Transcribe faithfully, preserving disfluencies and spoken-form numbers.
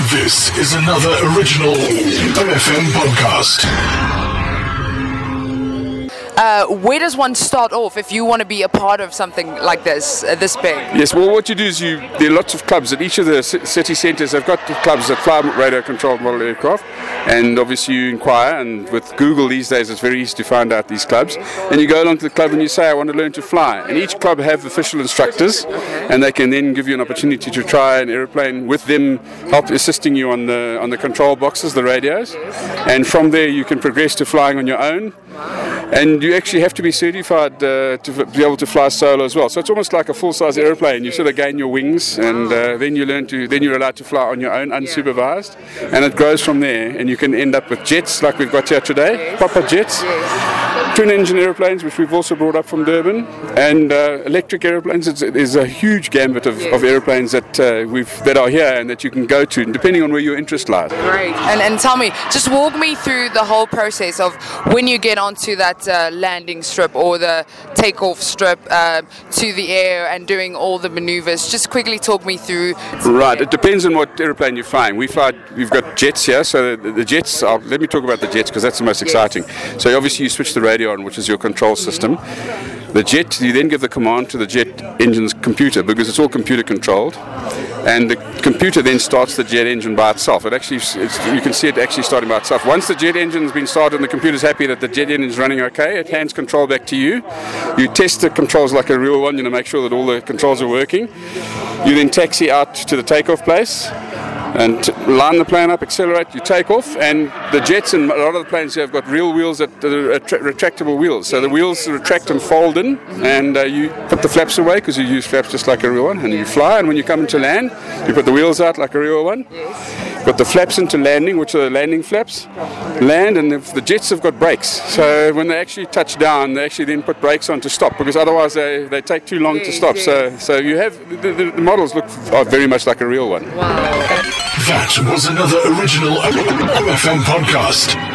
This is another original O F M podcast. Uh, where does one start off if you want to be a part of something like this, uh, this big? Yes, well, what you do is you, there are lots of clubs at each of the c- city centres. They've got clubs that fly radio-controlled model aircraft, and obviously you inquire, and with Google these days it's very easy to find out these clubs. And you go along to the club and you say, I want to learn to fly. And each club have official instructors, and they can then give you an opportunity to try an aeroplane with them, help assisting you on the on the control boxes, the radios. And from there you can progress to flying on your own. And you actually have to be certified uh, to f- be able to fly solo as well. So it's almost like a full-size aeroplane. You sort of gain your wings, and uh, then you learn to. Then you're allowed to fly on your own, unsupervised, and it grows from there. And you can end up with jets like we've got here today, proper jets, twin-engine aeroplanes, which we've also brought up from Durban, and uh, electric aeroplanes. It's, there's a huge gambit of, of aeroplanes that uh, we've that are here and that you can go to, depending on where your interest lies. Great. And and tell me, just walk me through the whole process of when you get onto that uh, landing strip or the takeoff strip uh, to the air and doing all the maneuvers. Just quickly talk me through. Right, it depends on what aeroplane you're flying. We fly, we've got jets here, so the, the jets are, let me talk about the jets because that's the most exciting. So obviously you switch the radio on, which is your control system. The jet, you then give the command to the jet engine's computer because it's all computer controlled, and the computer then starts the jet engine by itself. It actually, it's, you can see it actually starting by itself. Once the jet engine's been started and the computer's happy that the jet engine's running okay, it hands control back to you. You test the controls like a real one, you know, make sure that all the controls are working. You then taxi out to the takeoff place and t- line the plane up, accelerate, you take off, and the jets and a lot of the planes here have got real wheels, that are attra- retractable wheels. So the wheels retract and fold in, and uh, you put the flaps away because you use flaps just like a real one, and you fly, and when you come into land, you put the wheels out like a real one. Put the flaps into landing, which are the landing flaps, land, and if the jets have got brakes. So when they actually touch down, they actually then put brakes on to stop, because otherwise they, they take too long to stop. So so you have, the, the, the models look are very much like a real one. That was another original O F M podcast.